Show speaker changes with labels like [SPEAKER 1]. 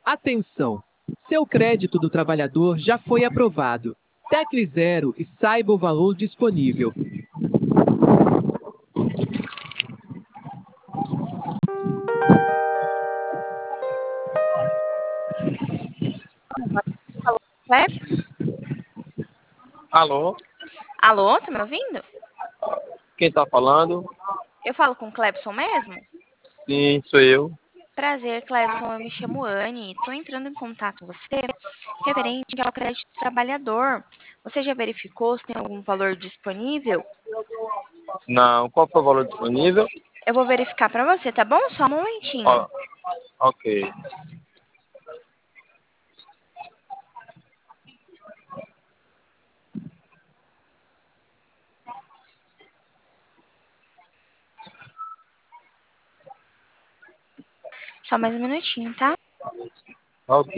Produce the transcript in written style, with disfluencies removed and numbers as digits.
[SPEAKER 1] Atenção! Seu crédito do trabalhador já foi aprovado. Tecle zero e saiba o valor disponível.
[SPEAKER 2] Cleps?
[SPEAKER 3] Alô,
[SPEAKER 2] Alô, tá me ouvindo?
[SPEAKER 3] quem tá falando?
[SPEAKER 2] Eu falo com o Clepson mesmo?
[SPEAKER 3] Sim, sou eu.
[SPEAKER 2] Prazer, Clepson. Eu me chamo Anne. Estou entrando em contato com você referente ao crédito do trabalhador. Você já verificou se tem algum valor disponível?
[SPEAKER 3] Não, qual foi o valor disponível?
[SPEAKER 2] Eu vou verificar para você, tá bom? Só um momentinho.
[SPEAKER 3] Ó, ok.
[SPEAKER 2] Só mais um minutinho, tá?
[SPEAKER 3] Ok.